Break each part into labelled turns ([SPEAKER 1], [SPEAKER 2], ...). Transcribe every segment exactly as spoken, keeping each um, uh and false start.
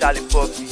[SPEAKER 1] Charlie Poppy.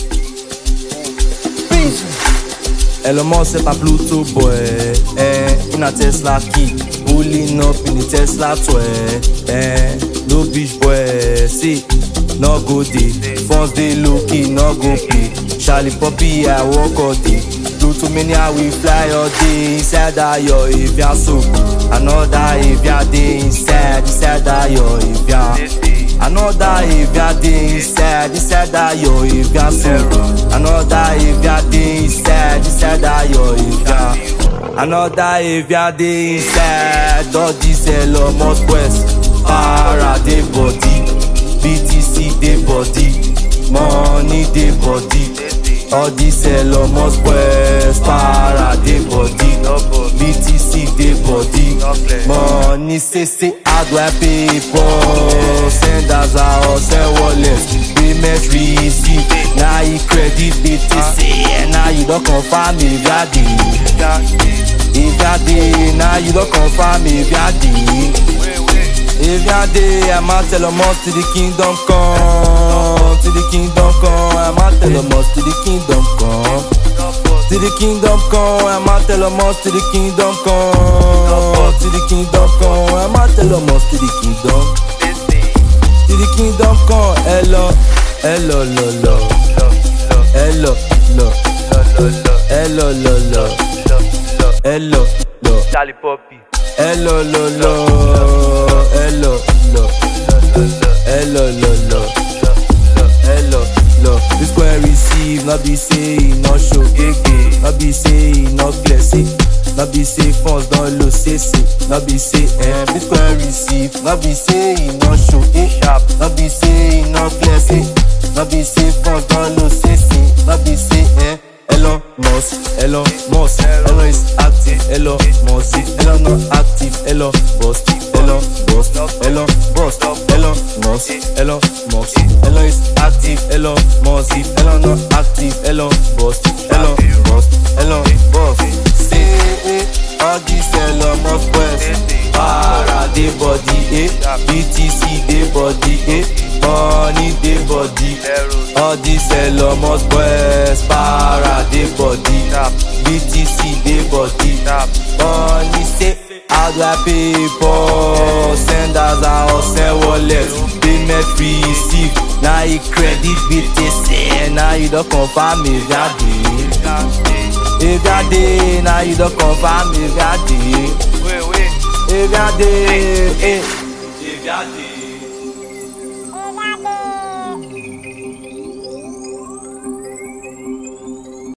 [SPEAKER 2] Elon Musk set a Pluto boy, eh, in a Tesla key, pulling up in the Tesla toy, eh, no bitch boy, see, no go day, funds they low key, no go play, Charlie Poppy I walk all day, Pluto mania we fly all day, inside that yo if ya so, another if ya day inside, inside that yo if ya. Another if ya dey inside, inside that yo if ya so. Another if ya dey inside, inside that yo if ya. Another if ya dey inside, all this Elon Musk West. Para dey body, B T C dey body, money dey body. All this Elon Musk West. Para dey body, B T C dey body, money say say how do I pay for? Send as a or send wallet, payment receive. Now you credit B T C, and now you don't confirm if ya dey. If ya dey, now you don't confirm if ya dey. If ya dey, I'ma tell them all to the kingdom come, to the kingdom come. I'ma tell them all to the kingdom come, to the kingdom come. I'ma tell them all to the kingdom come, to the kingdom come. I'ma tell them all to the kingdom, to the kingdom come. Hello, hello, lo, lo, hello, lo, hello, lo, lo, hello, lo,
[SPEAKER 1] Charlie Poppy.
[SPEAKER 2] hello, lo, lo, hello, lo, hello, lo, lo, hello, lo. This boy receive, not be say he not show, not be say he not bless it, not be say funds don't lose, say say, not be say eh. This boy receive, not be say he not show, not be say he not bless it, not be say funds don't lose, say say, not be say eh. Elon Musk, Elon Musk, Elon is active, Elon Musk, Elon not active, Elon bust, Elon bust, Elon bust, Elon Musk, Elon Musk, Elon is active, Elon Musk, Elon not active, Elon bust, Elon bust, Elon bust. Say eh, all this Elon Musk West, para dey body, eh, B T C dey body, eh, money dey body. All this Elon Musk West, para dey body, B T C dey body, money say how do I pay for? Send as a or send wallet, payment receive. Now you credit B T C, now you don't confirm if ya dey. If ya dey, now you don't confirm if ya dey. If ya dey, eh. If ya dey.